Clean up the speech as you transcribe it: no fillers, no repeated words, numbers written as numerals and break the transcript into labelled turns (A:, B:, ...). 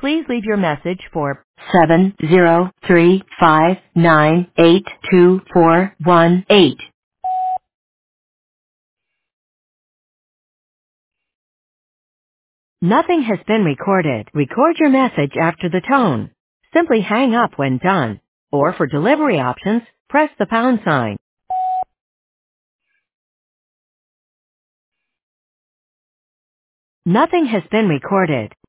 A: Please leave your message for 703598241. Nothing has been recorded. Record your message after the tone. Simply hang up when done. Or for delivery options, press the pound sign. Nothing has been recorded.